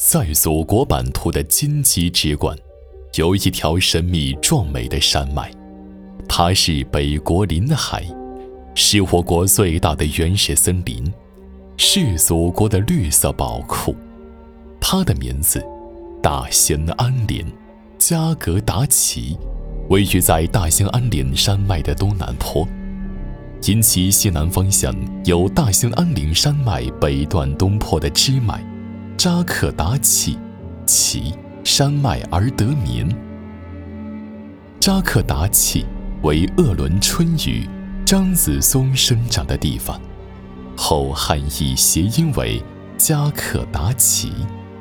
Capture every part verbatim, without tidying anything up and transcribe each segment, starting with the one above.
在祖国版图的荆棘之冠，有一条神秘壮美的山脉，它是北国临海，是我国最大的原始森林，是祖国的绿色宝库。它的名字大兴安岭加格达奇，位于在大兴安岭山脉的东南坡。因其西南方向有大兴安岭山脉北段东坡的支脉扎克达契奇山脉而得名。扎克达契为鄂伦春雨张子松生长的地方，后汉译谐音为加克达奇。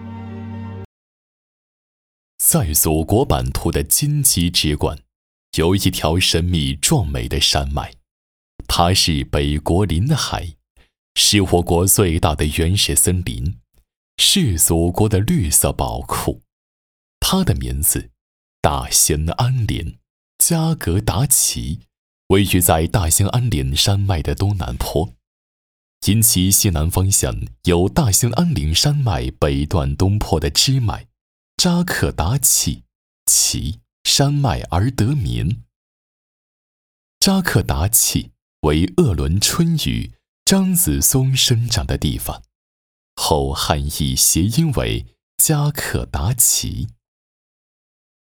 在祖国版图的荆棘之冠，有一条神秘壮美的山脉，它是北国临海，是我国最大的原始森林，是祖国的绿色宝库。它的名字大兴安岭加格达奇，位于在大兴安岭山脉的东南坡。因其西南方向有大兴安岭山脉北段东坡的支脉扎克达契奇山脉而得名。扎克达契为鄂伦春雨张子松生长的地方，后汉译谐音为加克达奇。